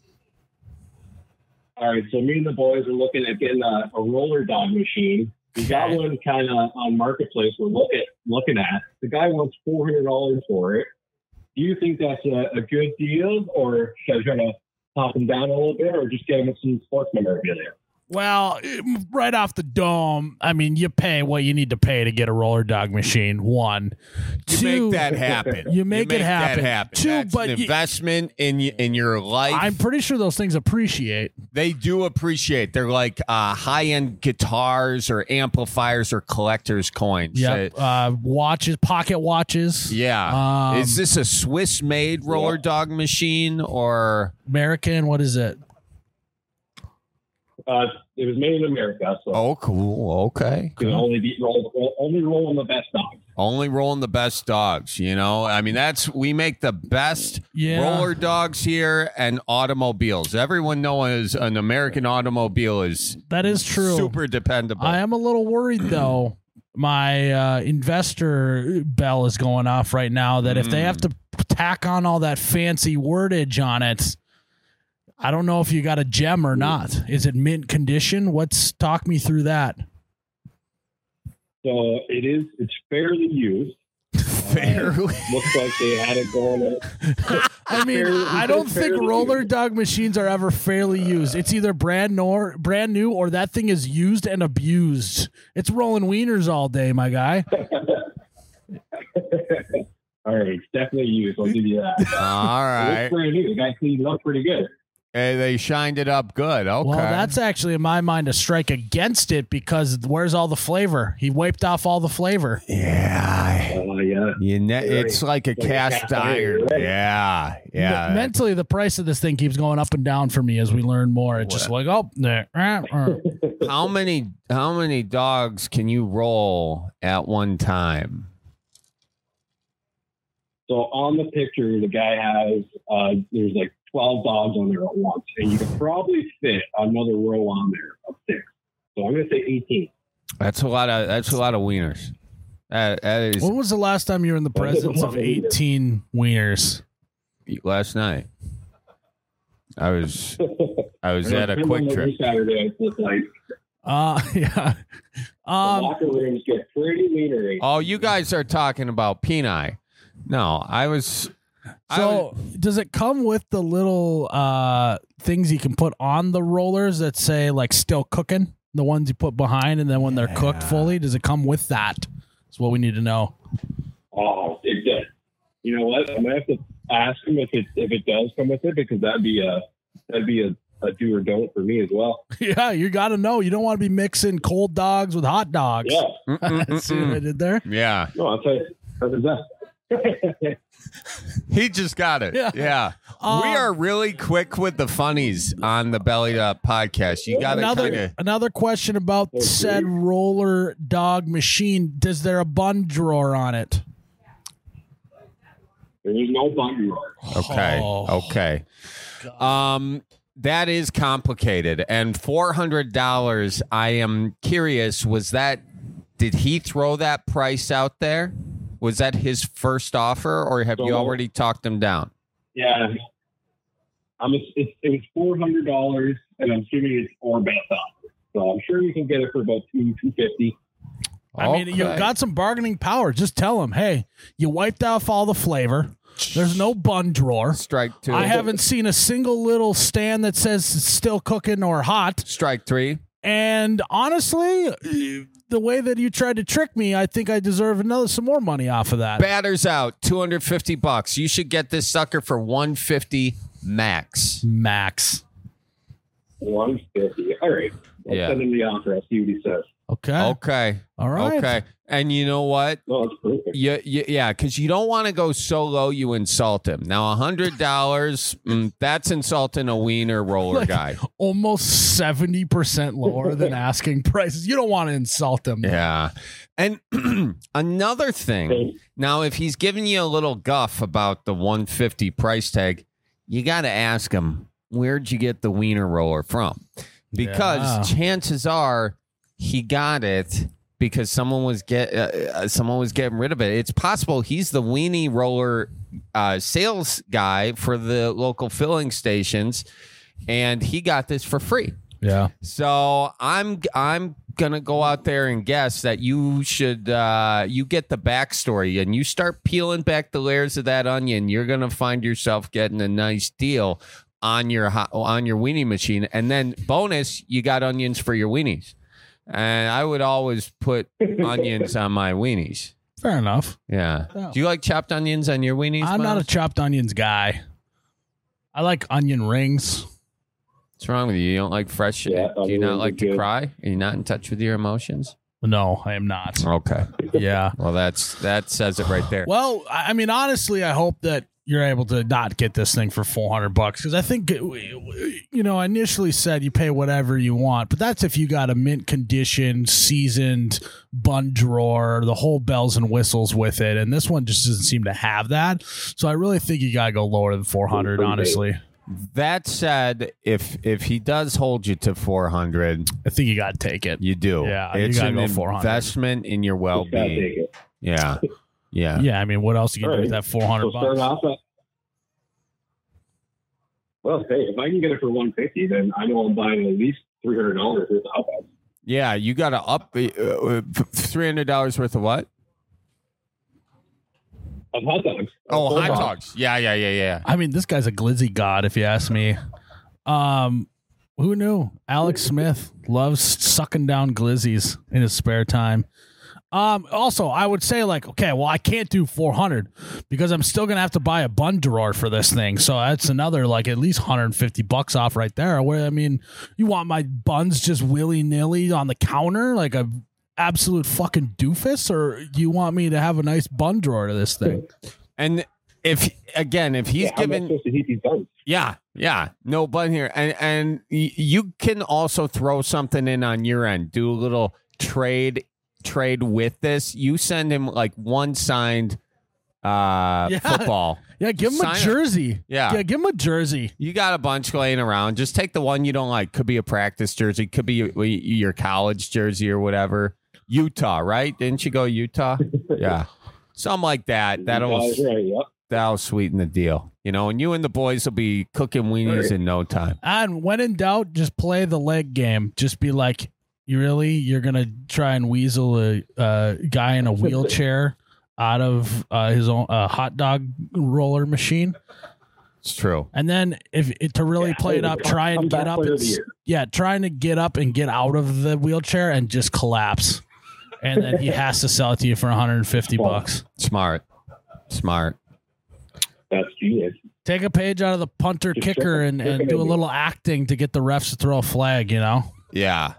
All right. So me and the boys are looking at getting a roller dog machine. We got one kind of on Marketplace we're looking at. The guy wants $400 for it. Do you think that's a good deal, or should I try to pop him down a little bit, or just get him some sports memorabilia? Well, right off the dome, I mean, you pay what you need to pay to get a roller dog machine. One, You two, make that happen. You make it happen. Two, That's but an investment in your life. I'm pretty sure those things appreciate. They do appreciate. They're like high-end guitars or amplifiers or collector's coins. Yep. Watches, pocket watches. Yeah. Is this a Swiss-made roller dog machine or American? What is it? It was made in America, so Oh, cool. Okay. you can only roll on the best dogs. Only rolling the best dogs, you know? I mean, we make the best Yeah. roller dogs here and automobiles. Everyone knows an American automobile is That is true. super dependable. I am a little worried though. My investor bell is going off right now that if they have to tack on all that fancy wordage on it, I don't know if you got a gem or not. Is it mint condition? Talk me through that. So it's fairly used. Fairly. Looks like they had it going. I mean, I don't think roller dog machines are ever fairly used. It's either brand new, or that thing is used and abused. It's rolling wieners all day, my guy. All right, it's definitely used. I'll give you that. All It right. looks brand new. The guy cleaned it up pretty good. Hey, they shined it up good. Okay. Well, that's actually, in my mind, a strike against it because where's all the flavor? He wiped off all the flavor. yeah. Yeah. It's like a Like a cast cast iron, iron. right? Yeah. Yeah. Mentally, the price of this thing keeps going up and down for me as we learn more. It's just like, oh, there. How many dogs can you roll at one time? So on the picture, the guy has there's like 12 dogs on there at once, and you could probably fit another row on there of 6. So I'm going to say 18. That's a lot of wieners. That is When was the last time you were in the presence of 18 wieners? last night. I was at a Depends quick on trip. every Saturday, it's like Yeah. the locker rooms get pretty wienery. Oh, you guys are talking about Peni. No, I was. So does it come with the little things you can put on the rollers that say like still cooking? The ones you put behind and then when they're cooked fully, does it come with that? That's what we need to know. Oh, it does. You know what? I'm gonna have to ask him if it does come with it, because that'd be a do or don't for me as well. Yeah, you got to know. You don't want to be mixing cold dogs with hot dogs. Yeah. See what I did there? Yeah, No, I'll tell you. That is that. he just got it. Yeah. Yeah. We are really quick with the funnies on the Belly Up podcast. You got to kind of. Another question about said roller dog machine. Does there a bun drawer on it? There's no bun drawer. Okay. Oh. Okay. That is complicated. And $400, I am curious, did he throw that price out there? Was that his first offer, or have you already talked him down? Yeah. It was $400, and I'm assuming it's 4 best offers. So I'm sure you can get it for about $250. I mean, you've got some bargaining power. Just tell him, hey, you wiped off all the flavor. There's no bun drawer. Strike 2. I haven't seen a single little stand that says it's still cooking or hot. Strike 3. And honestly, the way that you tried to trick me, I think I deserve some more money off of that. Batters out, $250. You should get this sucker for $150 max. Max. 150. All right. I'll send him the offer. I'll see what he says. Okay. Okay. All right. Okay. And you know what? Oh, that's perfect. Yeah, because you don't want to go so low you insult him. Now, $100, that's insulting a wiener roller guy. Almost 70% lower than asking prices. You don't want to insult him. Yeah. And another thing, now, if he's giving you a little guff about the 150 price tag, you got to ask him, where'd you get the wiener roller from? Because chances are he got it because someone was getting rid of it. It's possible he's the weenie roller sales guy for the local filling stations, and he got this for free. Yeah. So I'm gonna go out there and guess that you should you get the backstory and you start peeling back the layers of that onion. You're gonna find yourself getting a nice deal on your weenie machine, and then bonus, you got onions for your weenies. And I would always put onions on my weenies. Fair enough. Yeah. Oh. Do you like chopped onions on your weenies? I'm not a Miles? chopped onions guy. I like onion rings. What's wrong with you? You don't like fresh? Yeah, Do you not onions like are to good. cry? Are you not in touch with your emotions? No, I am not. Okay. Yeah. Well, that says it right there. Well, I mean, honestly, I hope that you're able to not get this thing for $400 because I think, I initially said you pay whatever you want, but that's if you got a mint condition, seasoned bun drawer, the whole bells and whistles with it. And this one just doesn't seem to have that. So I really think you got to go lower than 400, honestly. That said, if he does hold you to 400, I think you got to take it. you do. Yeah, you It's gotta an go 400. investment in your Just gotta well-being. take it. Yeah. Yeah. Yeah, I mean, what else you can do with All right. that 400 So start bucks? off at. Well, hey, if I can get it for $150, then I know I'm buying at least $300 worth of hot dogs. Yeah, you got to up $300 worth of what? Of hot dogs. Oh, Full hot box. dogs. Yeah. I mean, this guy's a glizzy god, if you ask me. Who knew? Alex Smith loves sucking down glizzies in his spare time. Also, I would say okay, well, I can't do 400 because I'm still gonna have to buy a bun drawer for this thing. So that's another at least $150 off right there. Where I mean, you want my buns just willy nilly on the counter like a absolute fucking doofus, or do you want me to have a nice bun drawer to this thing? And if he's How am I given supposed to heat these buns? Yeah, no bun here, and you can also throw something in on your end. Do a little trade with this. You send him one signed football. Yeah, give him Sign a it. jersey. Yeah. Give him a jersey. You got a bunch laying around. Just take the one you don't like. Could be a practice jersey. Could be your college jersey or whatever. Utah, right? Didn't you go Utah? Yeah, something like that. That'll Right, yep. sweeten the deal. And you and the boys will be cooking weenies in no time. And when in doubt, just play the leg game. Just be like, you're gonna try and weasel a guy in a wheelchair out of his own hot dog roller machine, It's true. and then to really play it up, try and get up. Trying to get up and get out of the wheelchair and just collapse, and then he has to sell it to you for $150. Smart. That's genius. Take a page out of the punter kicker and do a little acting to get the refs to throw a flag. Yeah.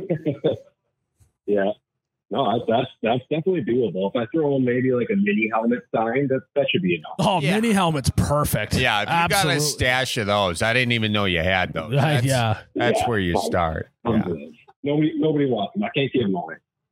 Yeah. No, that's definitely doable. If I throw in maybe a mini helmet sign, that should be enough. Oh, Yeah. mini helmet's perfect. Yeah, if you Absolutely. got a stash of those, I didn't even know you had those. Yeah. That's Yeah. where you start. I'm Yeah. good. Nobody wants them. I can't give them away.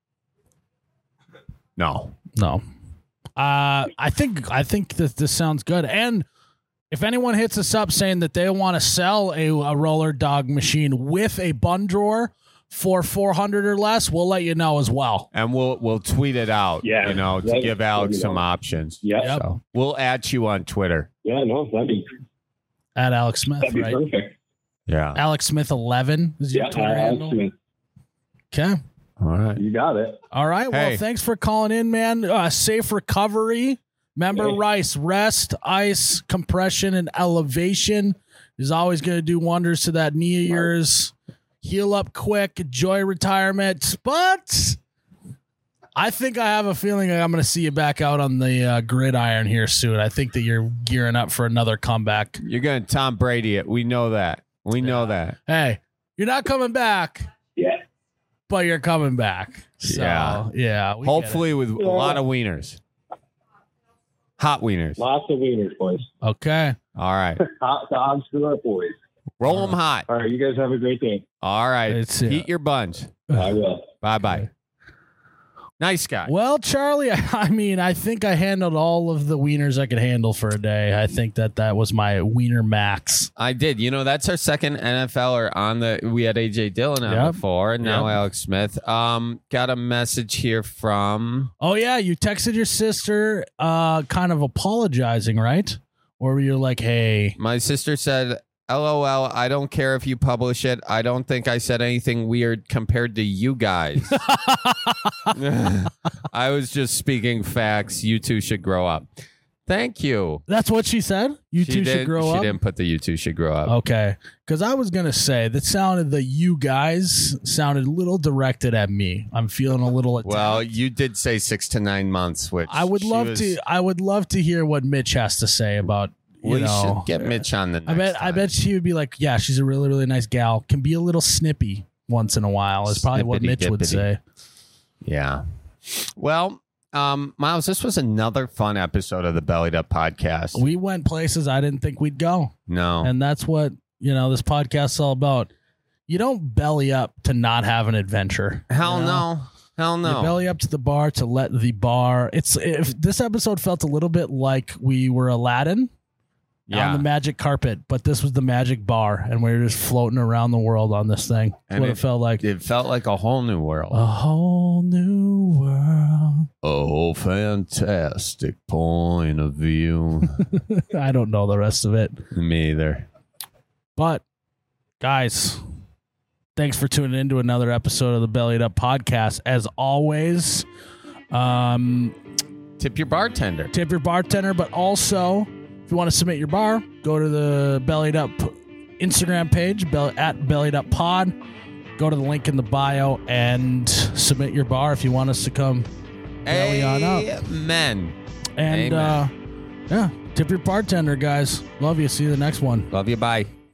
No. No. I think that this sounds good. And if anyone hits us up saying that they want to sell a roller dog machine with a bun drawer for 400 or less, we'll let you know as well. And we'll tweet it out, Yeah. to give Alex let me some know. options. Yeah. Yep. So we'll add you on Twitter. Yeah, no, that'd be At Alex Smith, right? perfect. Yeah. Alex Smith 11 is your Yeah, Twitter handle. Smith, Okay. All right. you got it. All right. Well, Hey. thanks for calling in, man. Safe recovery. Remember, Hey. Rice, rest, ice, compression, and elevation is always going to do wonders to that knee of yours. Heal up quick, enjoy retirement. But I think I have a feeling I'm going to see you back out on the gridiron here soon. I think that you're gearing up for another comeback. You're going to Tom Brady it. We know that. We know that. Hey, you're not coming back, Yeah. but you're coming back. So, Yeah. yeah. we get it. Hopefully with a lot of wieners. Hot wieners. Lots of wieners, boys. Okay. All right. Hot dogs for our boys. Roll them hot. All right, you guys have a great day. All right. It's, Eat your buns. I will. Bye-bye. Nice guy. Well, Charlie, I mean, I think I handled all of the wieners I could handle for a day. I think that was my wiener max. I did. That's our second NFLer on the. We had AJ Dillon on Yep. before, and now Yep. Alex Smith. Got a message here from. Oh, yeah. You texted your sister kind of apologizing, right? Or were you like, hey, My sister said, "LOL. I don't care if you publish it. I don't think I said anything weird compared to you guys. I was just speaking facts. You two should grow up." Thank you. That's what she said? You two should grow up? She didn't put the you two should grow up. Okay. Because I was going to say, the you guys sounded a little directed at me. I'm feeling a little attacked. Well, you did say 6 to 9 months, which I would love to hear what Mitch has to say about, we should get Mitch on the next I bet she would be like, yeah, she's a really, really nice gal. Can be a little snippy once in a while is probably what Mitch would say. Yeah. Well, Miles, this was another fun episode of the Bellied Up podcast. We went places I didn't think we'd go. No. And that's what, this podcast is all about. You don't belly up to not have an adventure. Hell no. Hell no. You belly up to the bar to let the bar. If this episode felt a little bit like we were Aladdin on the magic carpet, but this was the magic bar, and we were just floating around the world on this thing. That's and what it felt like. It felt like a whole new world. A whole new world. Oh, fantastic point of view. I don't know the rest of it. Me either. But, guys, thanks for tuning in to another episode of the Bellied Up podcast. As always, tip your bartender. But also, if you want to submit your bar, go to the Bellied Up Instagram page, at Bellied Up Pod. Go to the link in the bio and submit your bar if you want us to come belly on up. Amen. And, tip your bartender, guys. Love you. See you the next one. Love you. Bye.